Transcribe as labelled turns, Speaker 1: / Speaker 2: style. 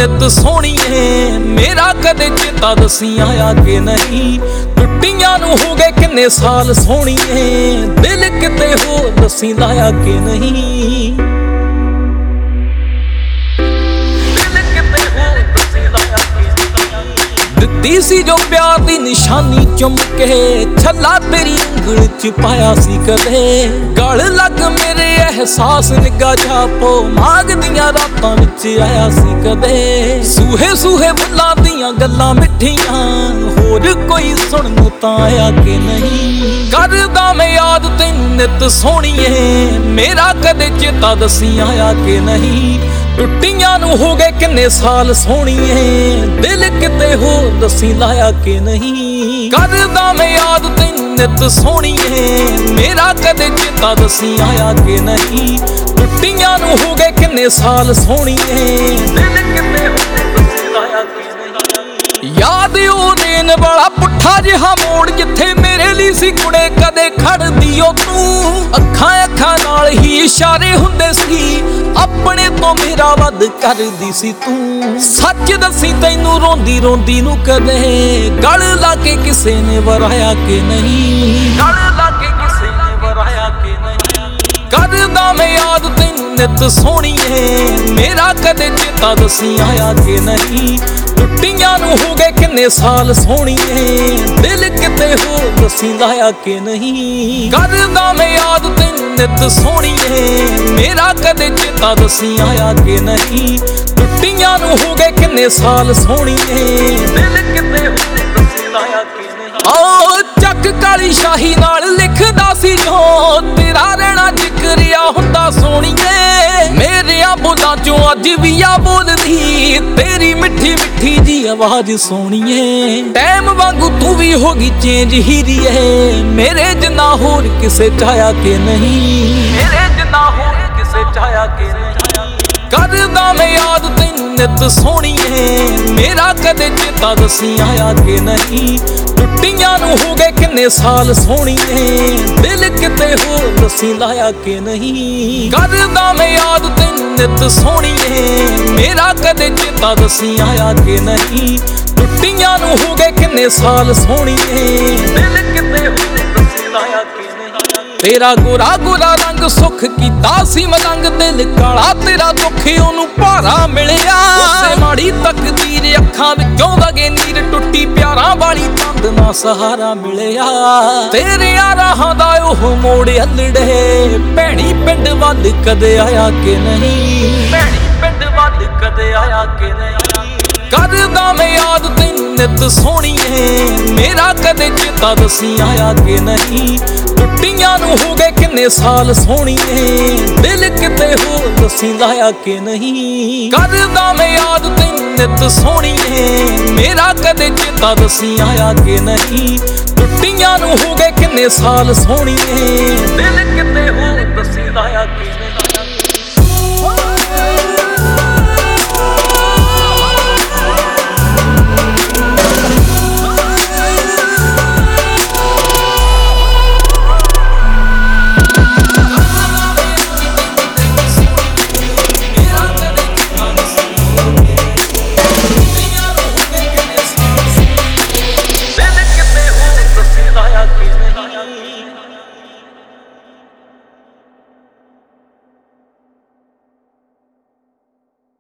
Speaker 1: ਨਿਤ ਸੋਹਣੀਏ ਮੇਰਾ ਕਦੇ ਚੇਤਾ ਦਸੀਂ ਆਇਆ ਕਿ ਨਹੀਂ। ਟੁੱਟੀਆਂ ਨੂੰ ਹੋ ਗਏ ਕਿੰਨੇ ਸਾਲ ਸੋਹਣੀਏ ਦਿਲ ਕਿਤੇ ਹੋਰ ਦਸੀਂ ਲਾਇਆ ਕਿ ਨਹੀਂ। ਦਿੱਤੀ ਸੀ ਜੋ ਪਿਆਰ ਦੀ ਨਿਸ਼ਾਨੀ ਚੁੰਮ ਕੇ ਛੱਲਾ ਤੇਰੀ ਉਂਗਲ ਚ ਪਾਇਆ ਸੀ ਕਦੇ। ਗਲ ਲੱਗ ਮੇਰੇ ਅਹਿਸਾਸ ਨਿੱਘਾ ਜਾਪੋ ਮਾਗਦੀਆਂ ਰਾਤਾਂ ਵਿੱਚ ਆਇਆ ਸੀ ਕਦੇ। ਸੂਹੇ ਸੂਹੇ ਬੁੱਲਾਂ ਦੀਆਂ ਗੱਲਾਂ ਮਿੱਠੀਆਂ ਹੋਰ ਕੋਈ ਸੁਣਨ ਨੂੰ ਤਾਂ ਆਇਆ ਕਿ ਨਹੀਂ। ਕਰਦਾ ਮੈਂ ਯਾਦ ਤੈਨੂੰ ਨਿਤ ਸੋਹਣੀਏ ਮੇਰਾ ਕਦੇ ਚੇਤਾ ਦਸੀਂ ਆਇਆ ਕਿ ਨਹੀਂ। ਟੁੱਟੀਆਂ ਨੂੰ ਹੋ ਗਏ ਕਿੰਨੇ ਸਾਲ ਸੋਹਣੀਏ ਦਿਲ ਕਿਤੇ ਹੋਰ ਦਸੀਂ ਲਾਇਆ ਕਿ ਨਹੀਂ। ਕਰਦਾ ਮੈਂ ਯਾਦ ਤੈਨੂੰ ਨਿਤ ਸੋਹਣੀਏ ਮੇਰਾ ਕਦੇ ਚੇਤਾ ਦਸੀਂ ਆਇਆ ਕਿ ਨਹੀਂ। ਟੁੱਟੀਆਂ ਨੂੰ ਹੋ ਗਏ ਕਿੰਨੇ ਸਾਲ ਸੋਹਣੀਏ ਦਿਲ ਕਿਤੇ ਹੋਰ ਦਸੀਂ ਲਾਇਆ ਕਿ ਨਹੀਂ। ਯਾਦ ਉਹ ਦੇਣ ਵਾਲਾ ਪੁੱਠਾ ਜਿਹਾ ਮੋੜ ਜਿੱਥੇ ਮੇਰੇ ਲਈ ਸੀ ਕੁੜੇ ਕਦੇ ਖੜਦੀ ਓ ਤੂੰ। ਅੱਖਾਂ ਅੱਖਾਂ ਨਾਲ ਹੀ ਇਸ਼ਾਰੇ ਹੁੰਦੇ ਸੀ ਆਪਣੇ ਤੋਂ ਮੇਰਾ ਵੱਧ ਕਰਦੀ ਸੀ ਤੂੰ। ਸੱਚ ਦੱਸੀ ਤੈਨੂੰ ਰੋਂਦੀ ਰੋਂਦੀ ਨੂੰ ਕਦੇ ਗਲ ਲਾ ਕੇ ਕਿਸੇ ਨੇ ਵਰਾਇਆ ਕਿ ਨਹੀਂ। ਗਲ ਲਾ ਕੇ ਕਿਸੇ ਨੇ ਵਰਾਇਆ ਕਿ ਨਹੀਂ। ਕਰਦਾ ਮੈਂ ਯਾਦ ਤੈਨੂੰ ਨਿਤ ਸੋਹਣੀਏ ਮੇਰਾ ਕਦੇ ਚੇਤਾ ਦਸੀਂ ਆਇਆ ਕਿ ਨਹੀਂ। ਟੁੱਟੀਆਂ ਨੂੰ ਹੋ ਗਏ ਕਿੰਨੇ ਸਾਲ ਸੋਹਣੀਏ ਦਿਲ ਕਿਤੇ ਹੋਰ ਦਸੀਂ ਲਾਇਆ ਕਿ ਨਹੀਂ। ਕਰਦਾ ਮੈਂ ਯਾਦ ਤੈਨੂੰ ਨਿਤ ਸੋਹਣੀਏ ਮੇਰਾ ਕਦੇ ਚੇਤਾ ਦਸੀਂ ਆਇਆ ਕਿ ਨਹੀਂ। ਟੁੱਟੀਆਂ ਨੂੰ ਹੋ ਗਏ ਕਿੰਨੇ ਸਾਲ ਸੋਹਣੀਏ ਦਿਲ ਕਿਤੇ ਹੋਰ ਦਸੀਂ ਲਾਇਆ ਕਿ ਨਹੀਂ। ਓ ਚੱਕ ਕਾਲੀ ਸ਼ਾਹੀ ਨਾਲ ਲਿਖਦਾ ਸੀ ਜੋ ਤੇਰਾ ਰਹਿਣਾ ਜ਼ਿਕਰਿਆ ਹੁੰਦਾ ਸੋਹਣੀਏ। ਮੇਰਿਆਂ ਬੋਲਾਂ ਚੋਂ ਅੱਜ ਵੀ ਆ ਬੋਲਦੀ ਤੇਰੀ ਮਿੱਠੀ ਮਿੱਠੀ ਜੀ ਆਵਾਜ਼ ਸੋਹਣੀਏ। ਟਾਈਮ ਵਾਂਗੂ ਤੂੰ ਵੀ ਹੋ ਗਈ ਚੇਂਜ ਹੀਰੀਏ ਮੇਰੇ ਜਿੰਨਾ ਹੋਰ ਕਿਸੇ ਚਾਹਿਆ ਕਿ ਨਹੀਂ। ਮੇਰੇ ਜਿੰਨਾ ਹੋਰ ਕਿਸੇ ਚਾਹਿਆ ਕਿ ਨਹੀਂ। ਕਰਦਾ ਮੈਂ ਯਾਦ ਤੈਨੂੰ ਨਿਤ ਸੋਹਣੀਏ ਮੇਰਾ ਕਦੇ ਚੇਤਾ ਦਸੀਂ ਆਇਆ ਕਿ ਨਹੀਂ। ਟੁੱਟੀਆਂ ਨੂੰ ਹੋ ਗਏ ਕਿੰਨੇ ਸਾਲ ਸੋਹਣੀਏ ਦਿਲ ਕਿਤੇ ਹੋਰ ਦਸੀਂ ਲਾਇਆ ਕਿ ਨਹੀਂ। ਕਰਦਾ ਮੈਂ ਯਾਦ ਤੈਨੂੰ ਨਿਤ ਸੋਹਣੀਏ ਮੇਰਾ ਕਦੇ ਚੇਤਾ ਦਸੀਂ ਆਇਆ ਕਿ ਨਹੀਂ। ਟੁੱਟੀਆਂ ਨੂੰ ਹੋ ਗਏ ਕਿੰਨੇ ਸਾਲ ਸੋਹਣੀਏ ਦਿਲ ਕਿਤੇ ਹੋਰ ਦਸੀਂ ਲਾਇਆ ਕਿ ਨਹੀਂ। ਤੇਰਾ ਗੋਰਾ ਗੋਰਾ ਰੰਗ ਸੁੱਖ ਕੀਤਾ ਸੀ ਮਲੰਗ ਦਿਲ ਕਾਲਾ ਤੇਰਾ ਦੁੱਖ ਉਹਨੂੰ ਭਾਰਾ ਮਿਲਿਆ। ਉਸੇ ਮਾੜੀ ਤਕਦੀਰ ਅੱਖਾਂ ਵਿੱਚੋਂ ਵਗੇ ਨੀਰ ਟੁੱਟੀ ਪਿਆਰਾਂ ਵਾਲੀ ਤੰਦ ਨਾ ਸਹਾਰਾ ਮਿਲਿਆ। ਤੇਰਿਆਂ ਰਾਹਾਂ ਦਾ ਉਹ ਮੋੜ ਹੱਲੜੇ ਭੈਣੀ ਪਿੰਡ ਵੱਲ ਕਦੇ ਆਇਆ ਕਿ ਨਹੀਂ। ਭੈਣੀ ਪਿੰਡ ਵੱਲ ਕਦੇ ਆਇਆ ਕਿ ਨਹੀਂ। ਕਰਦਾ ਮੈਂ ਯਾਦ ਤੈਨੂੰ ਨਿਤ ਸੋਹਣੀਏ ਮੇਰਾ ਕਦੇ ਚੇਤਾ ਦਸੀਂ ਆਇਆ ਕਿ ਨਹੀਂ। ਟੁੱਟੀਆਂ ਨੂੰ ਹੋ ਗਏ ਕਿੰਨੇ ਸਾਲ ਸੋਹਣੀਏ ਦਿਲ ਕਿਤੇ ਹੋਰ ਦਸੀਂ ਲਾਇਆ ਕਿ ਨਹੀਂ। ਕਰਦਾ ਮੈਂ ਯਾਦ ਤੈਨੂੰ ਨਿਤ ਸੋਹਣੀਏ ਮੇਰਾ ਕਦੇ ਚੇਤਾ ਦਸੀਂ ਆਇਆ ਕਿ ਨਹੀਂ। ਟੁੱਟੀਆਂ ਨੂੰ ਹੋ ਗਏ ਕਿੰਨੇ ਸਾਲ ਸੋਹਣੀਏ ਦਿਲ ਕਿਤੇ ਹੋਰ ਦਸੀਂ ਲਾਇਆ ਕਿ ਨਹੀਂ।